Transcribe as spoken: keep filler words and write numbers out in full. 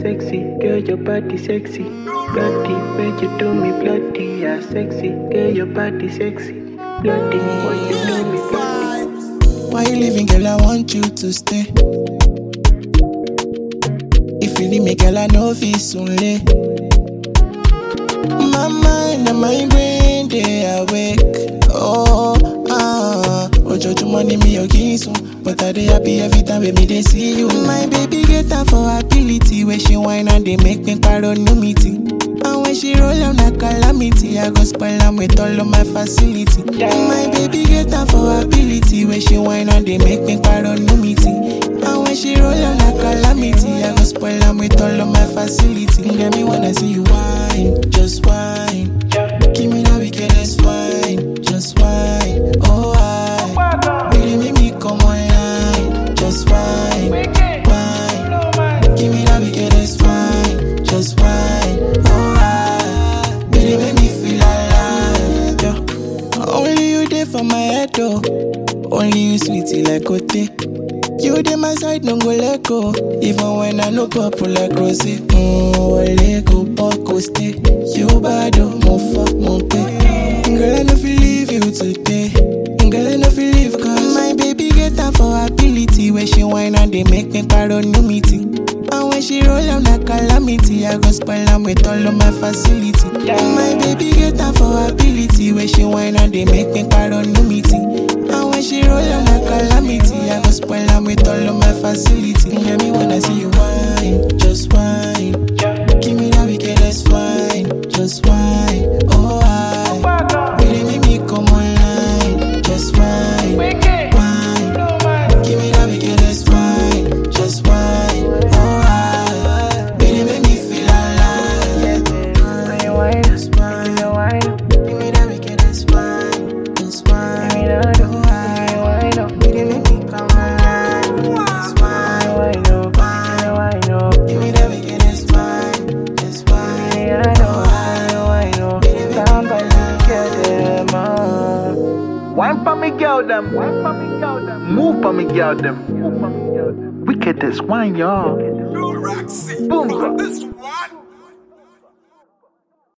sexy, girl, your body sexy. Bloody, when you do me bloody, yeah, sexy, girl, your body sexy. Bloody, when you do me bloody. Why you leaving, girl? I want you to stay. If you leave me, girl, I know it's only. My mind and my brain, they awake. Oh, ah, Ojo to money me okay soon. But I dey happy every time baby they see you. My baby get her for ability. When she whine and they make me paro no meeting. And when she roll on a calamity, I go spoil am with all of my facility. My baby get her for ability. When she whine and they make me paro no meeting. And when she roll on a calamity, I go spoil am with all of my facility. Get me when I see you whine, just whine. Give me that wickedest wine, just whine. Oh I, baby make me come online, just whine, whine. Give me that wickedest wine, just whine. Oh I, baby make me feel alive. Yeah. Only you there for my head though. Only you sweetie like Ote. You dey my side, no go let go. Even when I no purple like Rose. Mmm, wale go poko stay. You bad, oh, mo fuck, mo pay. Girl, I no feel leave you today. Girl, I no feel leave cause my baby get her for ability. When she whine and they make me paro no meeting. And when she roll on a calamity, I go spoil am with all of my facility. My baby get her for ability. When she whine and they make me paro no meeting. And when she roll on a calamity, I go spoil am with all of my facility. Hear me when I see you whine, just whine. Give me that wickedest wine, just whine. Oh I, really make me come online, just whine, whine. Give me that wickedest wine, just whine. Oh I, really make me feel alive. When you whine, Just whine, you whine, give me that wickedest wine, just whine. give me that, Oh I, whine up, really make me come alive, just whine, whine up, whine. whine up. Give me that wickedest wine, just whine. Yeah, I know, I know, I know. Stand by me, girl, them, ah. Wine for me, girl, them. Wine for me, girl, them. Move for me, girl, them. Move for me, girl, them. Wickedest wine, y'all. Roxy, Boom. on this one.